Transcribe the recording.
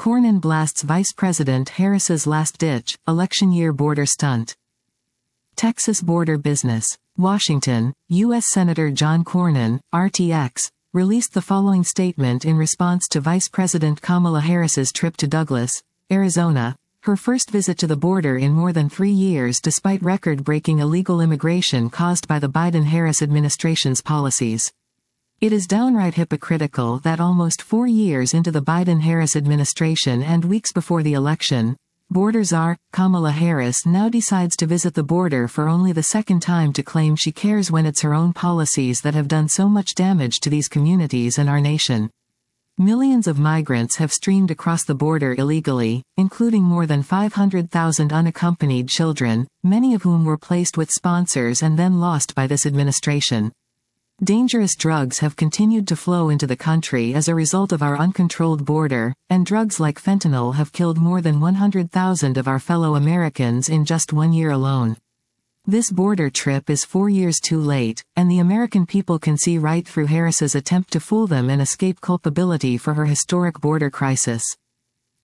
Cornyn blasts Vice President Harris's last-ditch, election year border stunt. Texas border business. Washington, U.S. Senator John Cornyn, RTX, released the following statement in response to Vice President Kamala Harris's trip to Douglas, Arizona, her first visit to the border in more than 3 years despite record-breaking illegal immigration caused by the Biden-Harris administration's policies. It is downright hypocritical that almost 4 years into the Biden-Harris administration and weeks before the election, border czar Kamala Harris now decides to visit the border for only the second time to claim she cares when it's her own policies that have done so much damage to these communities and our nation. Millions of migrants have streamed across the border illegally, including more than 500,000 unaccompanied children, many of whom were placed with sponsors and then lost by this administration. Dangerous drugs have continued to flow into the country as a result of our uncontrolled border, and drugs like fentanyl have killed more than 100,000 of our fellow Americans in just 1 year alone. This border trip is 4 years too late, and the American people can see right through Harris's attempt to fool them and escape culpability for her historic border crisis.